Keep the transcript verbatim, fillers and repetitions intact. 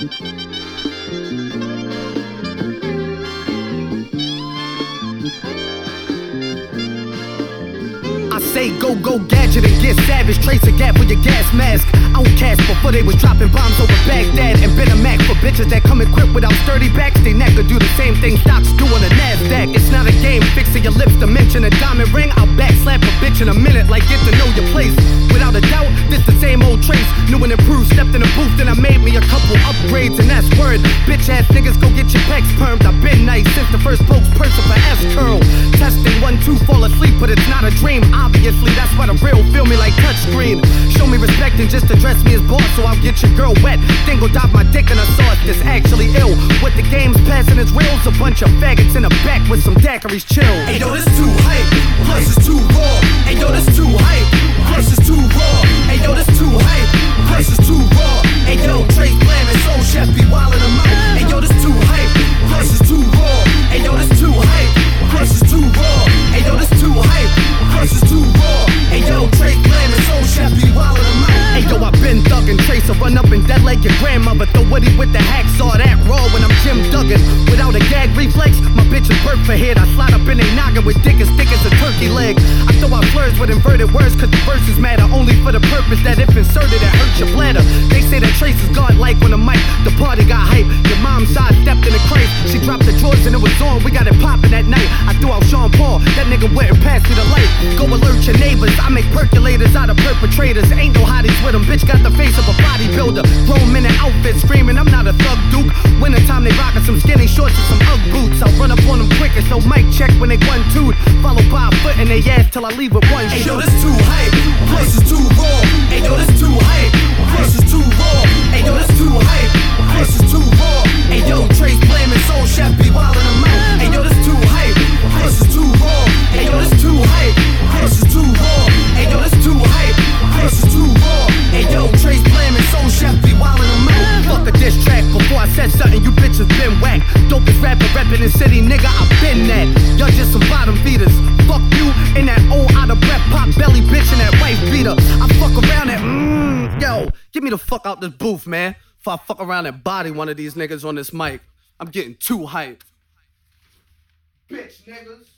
I say go, go, gadget and get savage. Trace a gap with your gas mask. Outcast before they was dropping bombs over Baghdad. And been a Mac for bitches that come equipped without sturdy backs. They neck could do the same thing stocks do on the NASDAQ. It's not a game, fixing your lips to mention a diamond ring. I'll backslap a bitch in a minute, like get to know your place. Without a doubt, this the same old trace. New and improved, stepped in the booth, then I made me a couple upgrades, and that's word. Bitch ass niggas, go get your pecs permed. I've been nice since the first spokesperson for S-Curl. Testing one, two, fall asleep, but it's not a dream. Obviously, that's why the real feel me like touchscreen. Show me respect and just address me as boss, so I'll get your girl wet. Then go dive my dick in a sauce that's actually ill. What the game's passing is real. A bunch of faggots in the back with some daiquiris chill. Hey yo, this too hype, plus it's too raw. Hey yo, this too hype, plus it's too raw. Hey yo, this too hype, plus it's too raw. Hey yo, Trace Blam and Soul Chef be wildin' them out. Hey yo, this too hype, plus it's too raw. Hey yo, this too hype, plus it's too raw. Hey yo, this too hype, plus it's too raw. Hey yo, Trace Blam and Soul Chef be wildin' them out. Hey yo, I been thuggin', Trace, I run up and dead like your grandmother. Throw Woody with the hacksaw, that raw when I'm Jim Duggan. Without a gag reflex, my bitch is birth for head. I slide up in a noggin with dick as thick as a turkey leg. I throw out slurs with inverted words, cause the verses matter only for the purpose that if inserted, it hurts your bladder. They say that Trace is godlike on the mic. The party got hype. Your mom sidestepped in the crate. She dropped the drawers and it was on. We got it poppin' that night. I threw out Sean Paul. That nigga went and passed me the light. Go alert your neighbors. I make percolators out of perpetrators. Ain't no hotties with them. Bitch got the face of a bodybuilder. Grown men in outfits screaming, I'm not a thug duke. Wintertime they rockin' some skinny shorts and some Ugg boots. I'll run up on them quick and so mic check when they one two. Followed by a foot in they ass till I leave with one Hey shoe. yo, this too hype, plus it's too raw. Hey yo, this too hype, plus it's too raw. Hey yo, this too hype, plus it's too raw. Hey yo, Trace Blam and Soul Chef be wildin' them out. Hey yo, this too hype, plus it's too raw. Hey yo, this too hype, plus it's too raw. Hey yo, this too hype, plus it's too raw. Hey yo, Trace Blam and Soul Chef be wildin' them out. Fuck a diss track before I said something, you bitches been whack. Dopest rapper reppin' in city, nigga, I been that. Y'all just some bottom feeders. Fuck you and that old out of breath pop belly bitch and that white beater. I fuck around and mmm, yo, get me the fuck out this booth, man. If I fuck around and body one of these niggas on this mic, I'm getting too hyped. Bitch niggas.